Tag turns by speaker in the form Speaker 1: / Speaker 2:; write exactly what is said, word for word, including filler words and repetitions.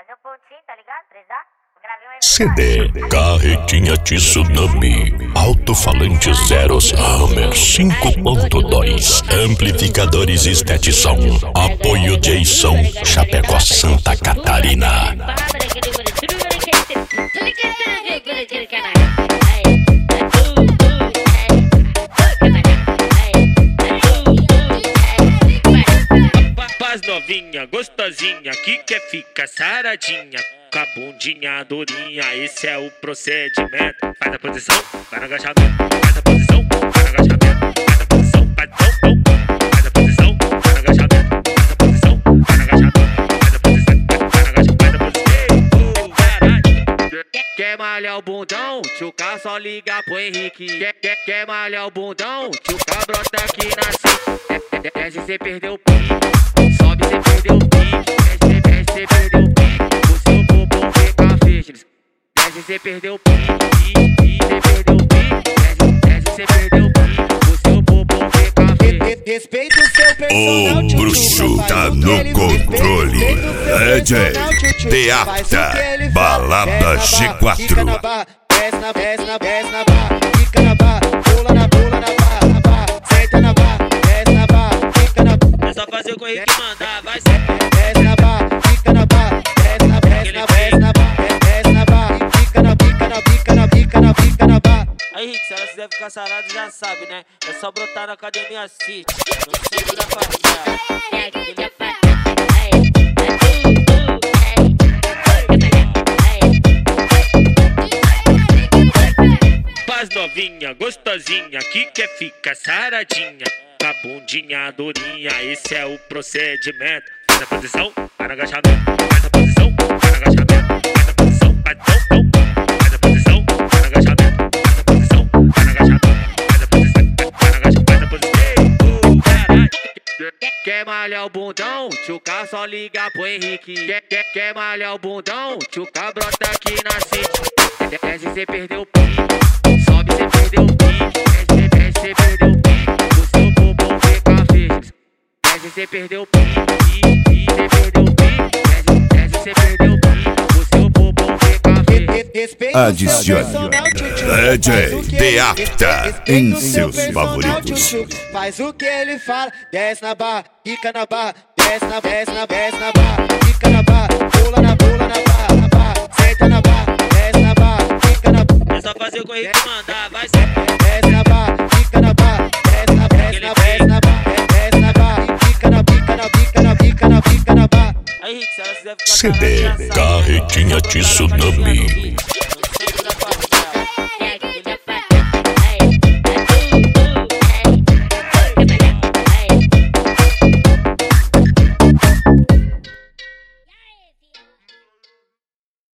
Speaker 1: fazer um pontinho, tá ligado? três A.
Speaker 2: C D Carretinha Tsunami, alto-falante Zeros Hammer cinco ponto dois, amplificadores Estetson, apoio Jason, Chapecó, Santa Catarina.
Speaker 3: Faz novinha, gostosinha, que quer ficar saradinha, com a bundinha durinha, esse é o procedimento. Faz a posição, vai no agachamento, faz a posição, vai no agachamento, faz a posição, vai no faz a posição, vai no agachamento, faz a posição, vai no agachamento, faz a posição, vai no agachamento, faz a posição. Caralho. Quer malhar o bundão? Tchuca, só liga pro Henrique. Quer, quer, quer malhar o bundão? Tchuca, brota aqui na cinta. Desce, cê perdeu o pique. Sobe, cê perdeu o pique. Desce, desce, cê perdeu o pique. O seu bumbum fica fitness. Desce, cê perdeu o pique. Cê perdeu o pique. Desce, desce, cê perdeu o pique. O seu bumbum fica fitness.
Speaker 4: Respeita o seu personal,
Speaker 2: O bruxo tá no controle. É J Teata, balada G quatro.
Speaker 4: Fica na barra, desce na, desce na, desce na barra. Fica na barra, pula na, pula na barra, na barra. Senta na barra, desce na barra, fica na barra.
Speaker 3: É só fazer com o Henrique mandar, vai ser.
Speaker 4: Desce na barra, fica na barra, desce na, desce na, desce na barra, desce na barra. Fica na, fica na, fica na, fica na, fica na barra.
Speaker 3: Aí, Henrique, se ela quiser ficar sarada, já sabe, né? É só brotar na academia City, no centro da favela. Faz novinha, gostosinha, que quer ficar saradinha, com a bundinha durinha, esse é o procedimento. Faz a posição, vai no agachamento, faz a posição, vai no agachamento, faz a posição, vai no faz a posição, vai no agachamento, faz a posição, vai no agachamento, faz a posição, vai no agachamento, faz a posição. Caralho. Quer malhar o bundão? Tchuca, só liga pro Henrique. Quer, quer, quer malhar o bundão? Tchuca, brota aqui na city. Desce, cê perdeu o pique. Sobe, cê perdeu o pique. Desce, desce, cê perdeu o pique. O seu bumbum fica fitness. Desce, cê perdeu o pique. Cê perdeu o pique. Desce, desce, cê perdeu o pique. O seu bumbum fica fitness.
Speaker 2: Adicione D J Teata em seus favoritos.
Speaker 4: Faz o que ele fala, desce na barra, fica na barra, desce na, desce na, desce na barra, fica na barra, pula na, pula na barra, na barra, senta na barra, desce na barra, fica na barra.
Speaker 3: É só fazer com o Henrique mandar, vai ser.
Speaker 4: Desce na barra, fica na barra, desce na, desce na, desce na barra, desce na barra, fica na, fica na, fica na, fica na, ficar na barra.
Speaker 3: Aí, Henrique, se ela quiser ficar
Speaker 2: C
Speaker 3: sarada, já
Speaker 2: D
Speaker 3: sabe.
Speaker 2: Carretinha Tsunami.